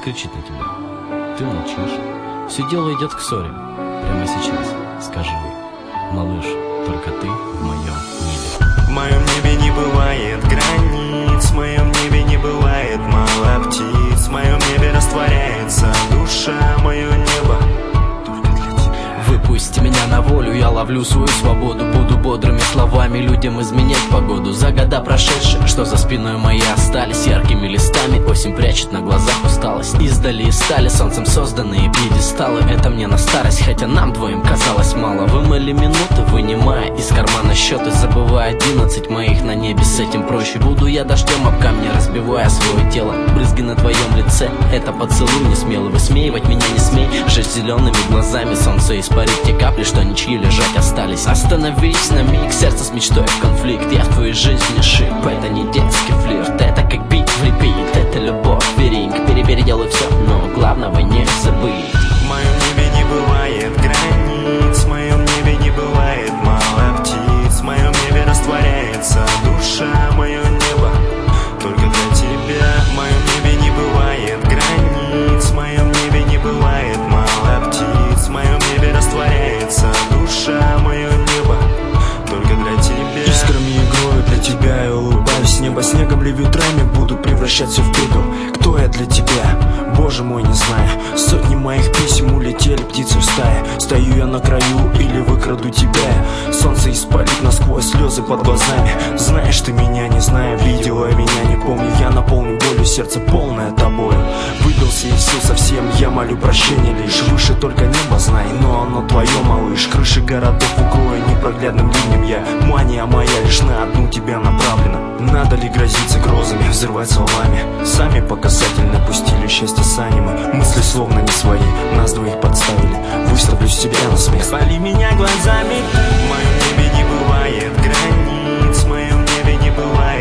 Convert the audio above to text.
кричит на тебя. Ты молчишь. Все дело идет к ссоре. Прямо сейчас скажи: малыш, только ты в моем небе. В моем небе не бывает границ, в моем небе не бывает мало птиц, в моем небе растворяется душа, мое небо только для тебя. Выпусти меня на волю, я ловлю свою свободу. Буду бодрыми словами людям изменять погоду. За года прошедшие, что за спиной моей остались, яркими листами осень прячет на глазах усталость. Издали из стали солнцем созданные пьедесталы. Это мне на старость, хотя нам двоим казалось мало. Вымыли минуты, вынимая из кармана счеты, забывая 11 моих на небе. С этим проще. Буду я дождем об камни, разбивая свое тело. Брызги на твоем лице, это поцелуй не смелый. Высмеивать меня не смей, жесть зелеными глазами. Солнце испарит те капли, что ничьи лежать остались. Остановись на миг, сердце с мечтой в конфликт. Я в твоей жизни шип, это не детский флирт. Это как бит в репит, это любовь, веринг. Переделай все, но главного не забыть. В моем небе не бывает границ, в моем небе не бывает мало птиц, в моем небе растворяется душа, мое небо только для тебя. В моем небе не бывает границ, в моем небе не бывает мало птиц, в моем небе растворяется душа, мое небо только для тебя. Искрами играю для тебя и улыбаюсь. Небо снегом или ветрами буду превращать все в пепел. Кто я для тебя? Боже мой, не знаю. Сотни моих писем улетели птицы в стае. Стою я на краю или выкраду тебя. Солнце испалит насквозь, слезы под глазами. Знаешь ты меня, не знаю, видела меня, не помню. Я наполню болью, сердце полное тобою. Выбился из сил совсем, я молю прощения лишь. Выше только небо, знай, но оно твое, малыш. Крыши городов укрою непроглядным ливнем я. Мания моя лишь на одну тебя направлена. Надо ли грозиться грозами, взрывать словами? Сами по касательной пустили счастье сани мы. Мысли словно не свои, нас двоих подставили. Выставлю себя на смех, спали меня глазами. В моем небе не бывает границ, в моем небе не бывает